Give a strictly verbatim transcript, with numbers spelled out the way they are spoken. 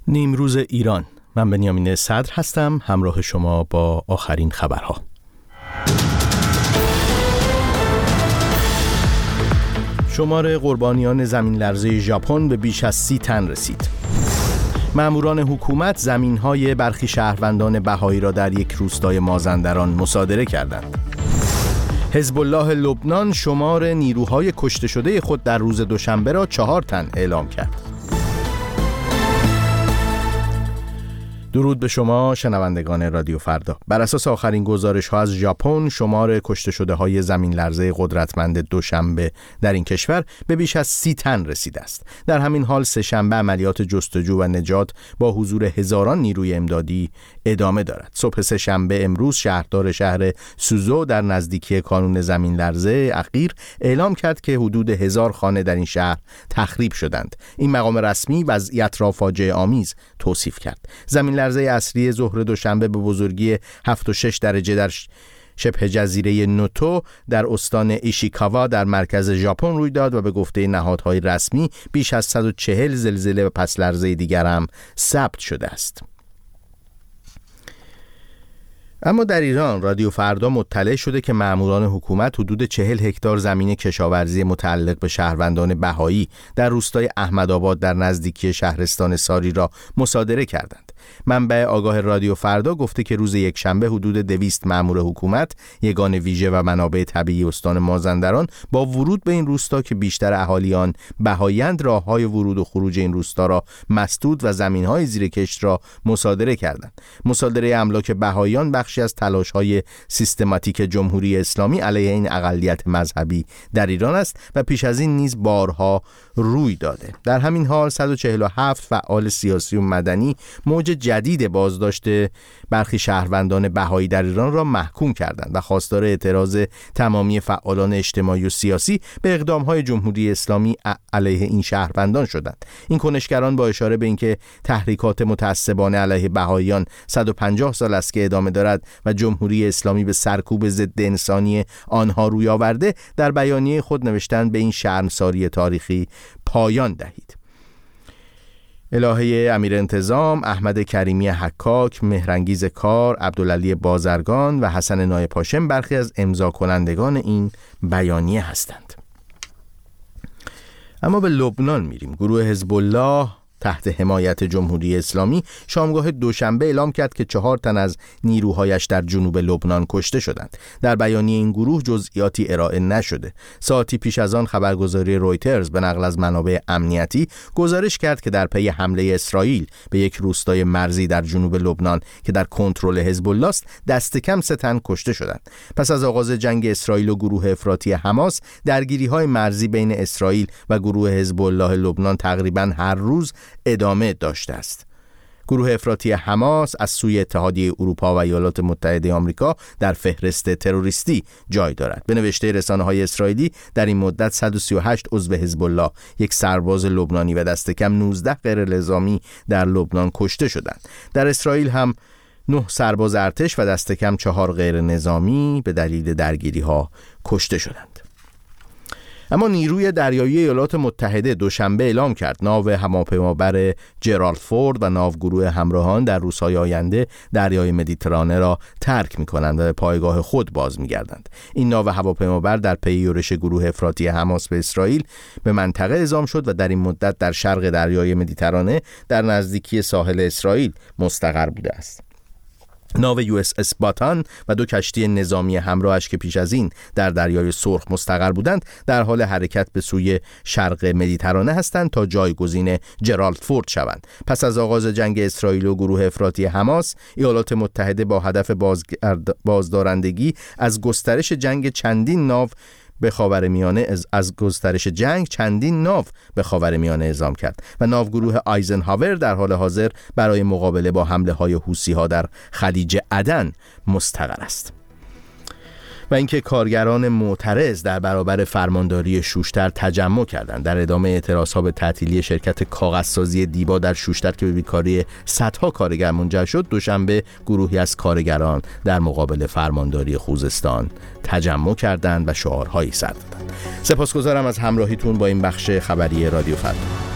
نیمروز ایران. من بنیامین صدر هستم، همراه شما با آخرین خبرها. شمار قربانیان زمین لرزه ژاپن به بیش از سی تن رسید. ماموران حکومت زمین‌های برخی شهروندان بهایی را در یک روستای مازندران مصادره کردند. حزب الله لبنان شمار نیروهای کشته شده خود در روز دوشنبه را چهار تن اعلام کرد. درود به شما شنوندگان رادیو فردا. بر اساس آخرین گزارش ها از ژاپن، شمار کشته شده های زمین لرزه قدرتمند دوشنبه در این کشور به بیش از سی تن رسیده است. در همین حال سه شنبه عملیات جستجو و نجات با حضور هزاران نیروی امدادی ادامه دارد. صبح سه شنبه امروز شهردار شهر سوزو در نزدیکی کانون زمین لرزه اخیر اعلام کرد که حدود هزار خانه در این شهر تخریب شدند. این مقام رسمی وضعیت را فاجعه آمیز توصیف کرد. زمین لرزه اصلی ظهر دوشنبه به بزرگی هفت و شش درجه در شبه جزیره نوتو در استان ایشیکاوا در مرکز ژاپن روی داد و به گفته نهادهای رسمی بیش از صد و چهل زلزله و پس لرزه دیگر هم ثبت شده است. اما در ایران رادیو فردا مطلع شده که ماموران حکومت حدود چهل هکتار زمین کشاورزی متعلق به شهروندان بهایی در روستای احمدآباد در نزدیکی شهرستان ساری را مصادره کردند. منبع آگاه رادیو فردا گفته که روز یکشنبه حدود دویست مامور حکومت، یگان ویژه و منابع طبیعی استان مازندران با ورود به این روستا که بیشتر اهالی آن بهایی‌اند، راه‌های ورود و خروج این روستا را مسدود و زمین‌های زیر کشت را مصادره کردند. مصادره املاک بهاییان بخشی از تلاش‌های سیستماتیک جمهوری اسلامی علیه این اقلیت مذهبی در ایران است و پیش از این نیز بارها روی داده. در همین حال صد و چهل و هفت فعال سیاسی و مدنی موج جدید بازداشت برخی شهروندان بهایی در ایران را محکوم کردند و خواستار اعتراض تمامی فعالان اجتماعی و سیاسی به اقدام‌های جمهوری اسلامی علیه این شهروندان شدند. این کنشگران با اشاره به اینکه تحریکات متعصبانه علیه بهاییان صد و پنجاه سال است که ادامه دارد و جمهوری اسلامی به سرکوب ضد انسانی آنها روی آورده، در بیانیه خود نوشتند به این شرمساری تاریخی پایان دهید. الهه امیر انتظام، احمد کریمی حکاک، مهرانگیز کار، عبدالعلی بازرگان و حسن نایب هاشم برخی از امضا کنندگان این بیانیه هستند. اما به لبنان میریم. گروه حزب الله تحت حمایت جمهوری اسلامی شامگاه دوشنبه اعلام کرد که چهار تن از نیروهایش در جنوب لبنان کشته شدند. در بیانیه این گروه جزئیاتی ارائه نشده. ساعتی پیش از آن خبرگزاری رویترز به نقل از منابع امنیتی گزارش کرد که در پی حمله اسرائیل به یک روستای مرزی در جنوب لبنان که در کنترل حزب الله است، دست کم سه تن کشته شدند. پس از آغاز جنگ اسرائیل و گروه افراطی حماس، درگیری‌های مرزی بین اسرائیل و گروه حزب الله لبنان تقریباً هر روز ادامه داشته است. گروه افراطی حماس از سوی اتحادیه اروپا و ایالات متحده آمریکا در فهرست تروریستی جای دارد. به نوشته رسانه‌های اسرائیلی در این مدت صد و سی و هشت عضو حزب الله، یک سرباز لبنانی و دست کم نوزده غیر نظامی در لبنان کشته شدند. در اسرائیل هم نه سرباز ارتش و دست کم چهار غیر نظامی به دلیل درگیری‌ها کشته شدند. اما نیروی دریایی ایالات متحده دوشنبه اعلام کرد ناو هواپیمابر جرالد فورد و ناوگروه همراهان در روزهای آینده دریای مدیترانه را ترک می‌کنند و به پایگاه خود باز می‌گردند. این ناو هواپیمابر در پی یورش گروه افراطی حماس به اسرائیل به منطقه اعزام شد و در این مدت در شرق دریای مدیترانه در نزدیکی ساحل اسرائیل مستقر بوده است. ناو یو اس اسباتان و دو کشتی نظامی همراهش که پیش از این در دریای سرخ مستقر بودند در حال حرکت به سوی شرق مدیترانه هستند تا جایگزین جرالد فورد شوند. پس از آغاز جنگ اسرائیل و گروه افراطی حماس، ایالات متحده با هدف بازدارندگی از گسترش جنگ چندین ناو به خاورمیانه از, از گسترش جنگ چندین ناو به خاورمیانه اعزام کرد و ناوگروه آیزنهاور در حال حاضر برای مقابله با حمله های حوثی‌ها در خلیج عدن مستقر است. و اینکه کارگران معترض در برابر فرمانداری شوشتر تجمع کردند. در ادامه اعتراضها به تعطیلی شرکت کاغذسازی دیبا در شوشتر که به بیکاری صدها کارگر منجر شد، دوشنبه گروهی از کارگران در مقابل فرمانداری خوزستان تجمع کردند و شعارهایی سر دادند. سپاسگزارم از همراهیتون با این بخش خبری رادیو فردا.